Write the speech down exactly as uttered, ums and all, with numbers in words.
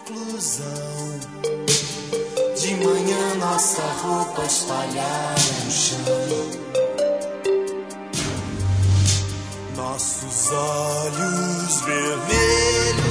conclusão. De manhã nossa roupa espalhada no chão. Nossos olhos vermelhos